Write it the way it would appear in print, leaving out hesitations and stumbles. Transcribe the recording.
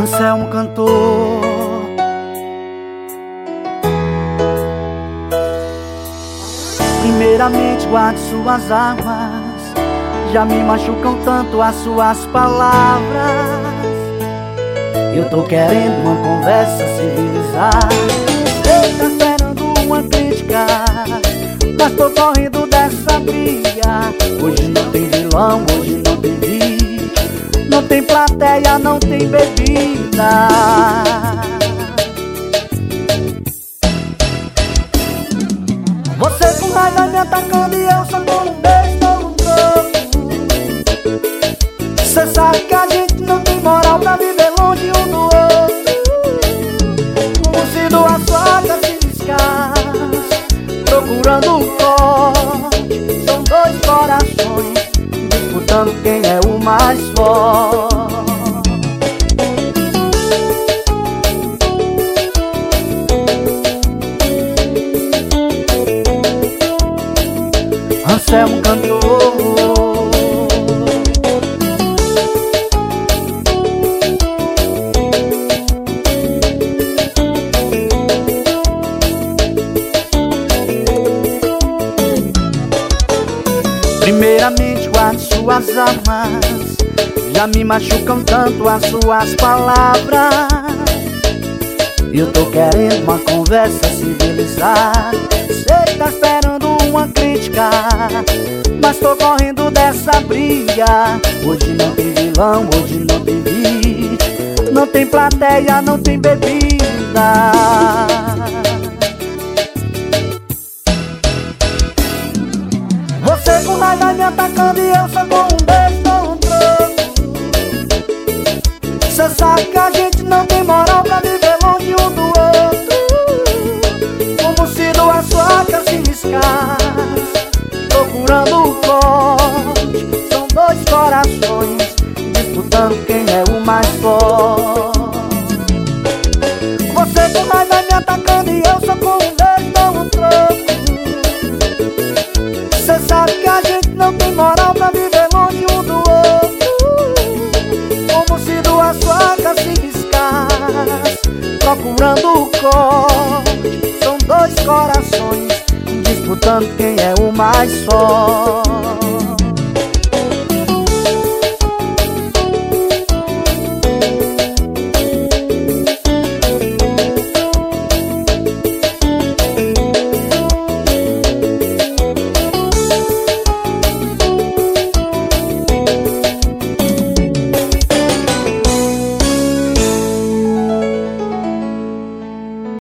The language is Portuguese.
Anselmo cantor. Primeiramente guarde suas armas, já me machucam tanto as suas palavras. Eu tô querendo uma conversa civilizada, eu tô esperando uma crítica, mas tô correndo dessa briga. Hoje não tem vilão, hoje não tem vídeo, não tem plateia, não tem bebida. Você com raiva me atacando e eu só com um beijo no troco. Cê sabe que a gente não tem moral pra viver longe um do outro. Como se duas facas se descascam, procurando um corte. São dois corações disputando quem é o mais forte. Anselmo cantor. Primeiramente guarde suas armas, já me machucam tanto as suas palavras. Eu tô querendo uma conversa civilizada, sei que tá esperando uma crítica, mas tô correndo dessa briga. Hoje não tem vilão, hoje não tem vídeo, não tem plateia, não tem bebida. Você com raiva me atacando e eu só com um beijo no troco. Cê sabe que a gente não tem moral pra viver longe um do outro. Como se duas facas se riscassem, procurando o corte. São dois corações disputando quem é o mais forte. Você com raiva me atacando e eu só com um beijo no troco. Cê sabe que a gente não tem moral pra viver longe um do outro. Como se duas facas se riscassem, procurando o corte. São dois corações disputando quem é o mais forte.